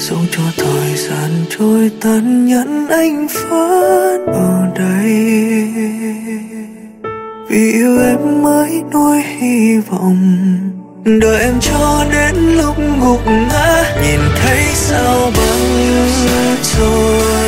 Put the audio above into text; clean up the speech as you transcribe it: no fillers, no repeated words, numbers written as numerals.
Dẫu cho thời gian trôi tàn nhẫn anh vẫn ở đây, vì yêu em mới nuôi hy vọng. Đợi em cho đến lúc gục ngã, nhìn thấy sao băng rồi